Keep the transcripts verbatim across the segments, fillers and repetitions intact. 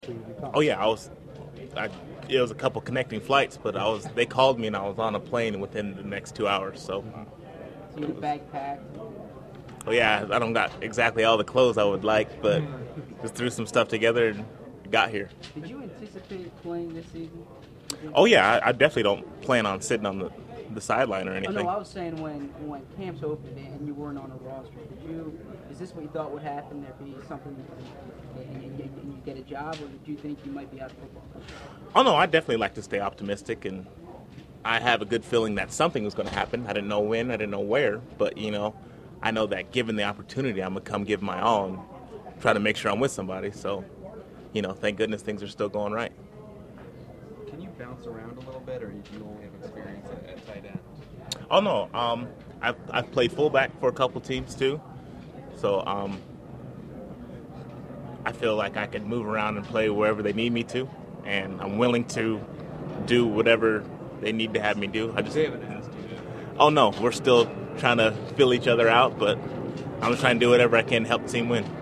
Oh yeah, I was. I, it was a couple connecting flights, but I was. They called me and I was on a plane within the next two hours. So. So you had a bag packed. Oh yeah, I don't got exactly all the clothes I would like, but just threw some stuff together and got here. Did you anticipate playing this season? Oh yeah, I, I definitely don't plan on sitting on the, the sideline or anything. Oh no, I was saying when when camps opened and you weren't on a roster, did you? Is this what you thought would happen? There'd be something, and, and, and you get a job, or did you think you might be out of football? Oh no, I definitely like to stay optimistic, and I have a good feeling that something was going to happen. I didn't know when, I didn't know where, but you know, I know that given the opportunity, I'm gonna come give my all and try to make sure I'm with somebody. So, you know, thank goodness things are still going right. Can you bounce around a little bit, or do you only have experience at, at tight end? Oh no, um, I've I've played fullback for a couple teams too, so um, I feel like I can move around and play wherever they need me to, and I'm willing to do whatever they need to have me do. I just They haven't asked you. Oh no, we're still trying to fill each other out, but I'm just trying to do whatever I can to help the team win.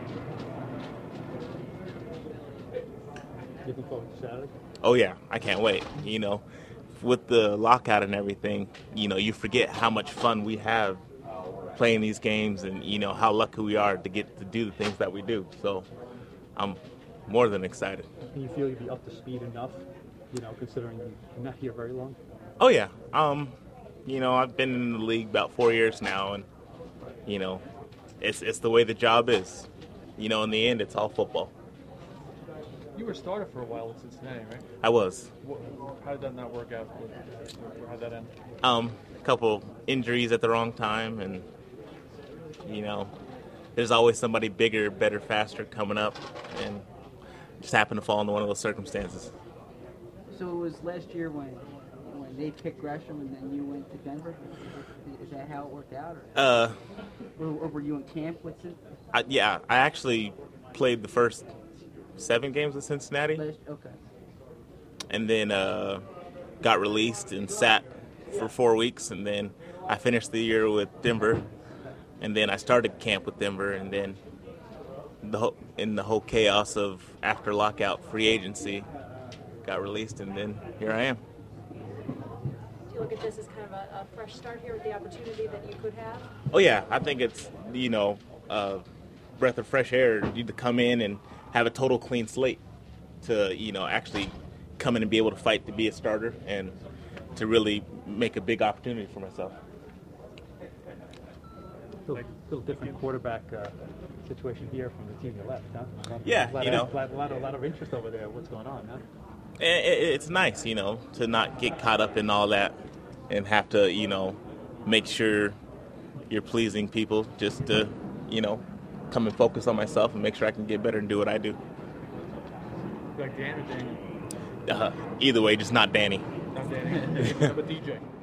Looking forward to Saturday? Oh yeah, I can't wait. You know, with the lockout and everything, you know, you forget how much fun we have playing these games, and you know how lucky we are to get to do the things that we do. So I'm more than excited. And you feel you'll be up to speed enough, you know, considering you're not here very long? Oh yeah, um, you know, I've been in the league about four years now, and you know, it's it's the way the job is. You know, in the end, it's all football. You were a starter for a while in Cincinnati, right? I was. What, how did that not work out? How did that end? Um, a couple injuries at the wrong time, and you know, there's always somebody bigger, better, faster coming up, and just happened to fall into one of those circumstances. So it was last year when when they picked Gresham and then you went to Denver. Is that how it worked out, or, Uh, or, or were you in camp with Cincinnati? I, yeah, I actually played the first seven games with Cincinnati, Last, okay. and then uh, got released and sat for four weeks, and then I finished the year with Denver, and then I started camp with Denver, and then the whole, in the whole chaos of after lockout free agency, got released, and then here I am. Do you look at this as kind of a, a fresh start here with the opportunity that you could have? Oh yeah, I think it's, you know, a breath of fresh air. You to come in and have a total clean slate to, you know, actually come in and be able to fight to be a starter and to really make a big opportunity for myself. A little, little different quarterback uh, situation here from the team you left, huh? A lot, Yeah, a lot you of, know. A lot, a lot, of, a lot of interest over there. What's going on, huh? And it, it's nice, you know, to not get caught up in all that and have to, you know, make sure you're pleasing people, just to, you know, come and focus on myself and make sure I can get better and do what I do. Like Dan or Daniel? Uh, either way, just not Danny. Not Danny. How about D J?